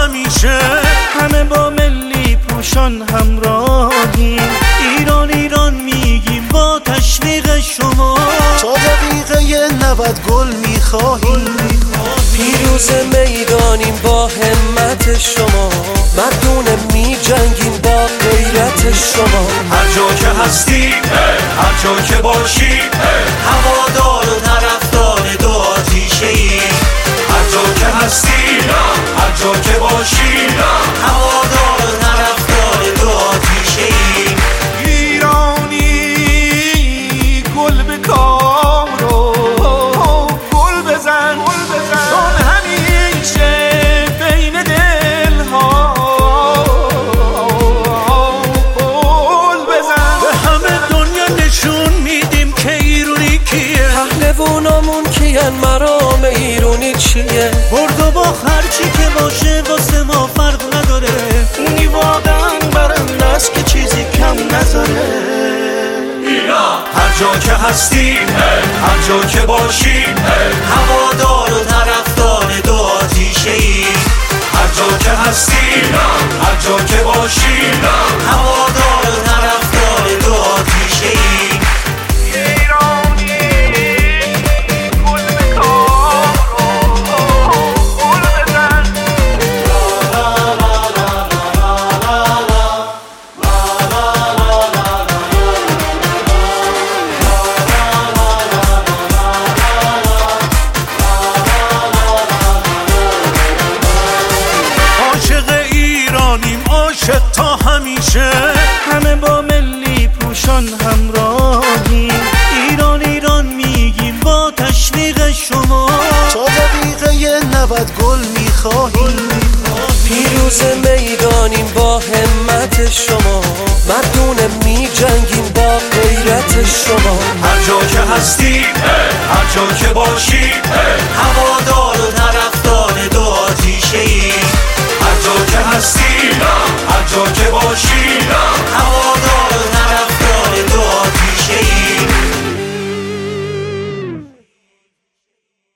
همیشه. همه با ملی پوشان همراهیم، ایران ایران میگیم با تشویق شما. تا دقیقه 90 گل میخواهیم، پیروز میدانیم با همت شما. مردونه میجنگیم با غیرت شما. هر جا که هستی، هر جا که باشی، هوادار و طرفدار دو آتیشه ای. هر جا که هستی، هر جا که باشی، هوادار و طرفدار دو آتیشه ای. ایرانی گل به کام رو گل بزن، چون همیشه بین دلها گل بزن. به همه دنیا نشون میدیم که ایرانی کیه، پهلوانامون کیان، مرام ایرانی چیه. برد و با هرچی که باشه واسه ما فرق نداره. اونی واقعا برنده است که چیزی کم نذاره. هر جا که هستی، هر جا که باشی، هوادار و طرفدار دو آتیشه ای. هر جا که هستی، هر جا که باشی، هوادار و طرفدار دو آتیشه ای. عاشق تا همیشه، همه با ملی پوشان همراهیم، ایران ایران میگیم با تشویق شما. تا دقیقه 90 گل میخواهیم، پیروز میدانیم با همت شما. مردونه میجنگیم با غیرت شما. هر جا که هستی، هر جا که باشی، هوادار و طرف